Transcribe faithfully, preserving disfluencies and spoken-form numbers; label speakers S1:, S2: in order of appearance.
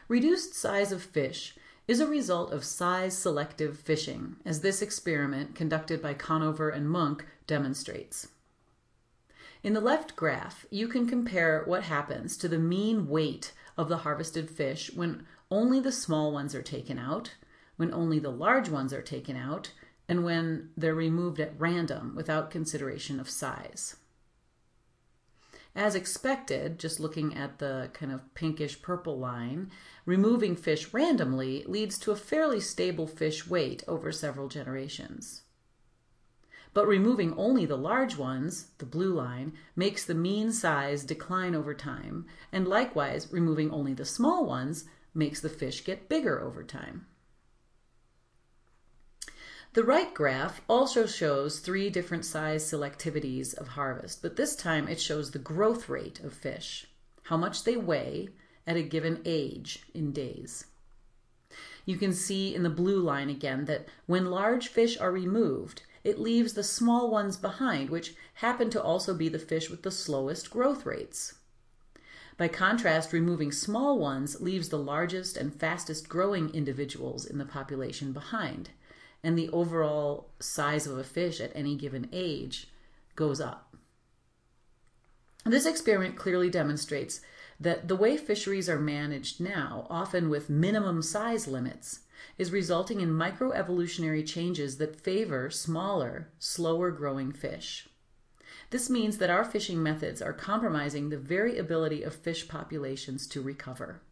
S1: Reduced size of fish is a result of size-selective fishing, as this experiment conducted by Conover and Munk demonstrates. In the left graph, you can compare what happens to the mean weight of the harvested fish when only the small ones are taken out, when only the large ones are taken out, and when they're removed at random without consideration of size. As expected, just looking at the kind of pinkish purple line, removing fish randomly leads to a fairly stable fish weight over several generations. But removing only the large ones, the blue line, makes the mean size decline over time, and likewise, removing only the small ones makes the fish get bigger over time. The right graph also shows three different size selectivities of harvest, but this time it shows the growth rate of fish, how much they weigh at a given age in days. You can see in the blue line again that when large fish are removed, it leaves the small ones behind, which happen to also be the fish with the slowest growth rates. By contrast, removing small ones leaves the largest and fastest growing individuals in the population behind, and the overall size of a fish at any given age goes up. This experiment clearly demonstrates that the way fisheries are managed now, often with minimum size limits, is resulting in microevolutionary changes that favor smaller, slower growing fish. This means that our fishing methods are compromising the very ability of fish populations to recover.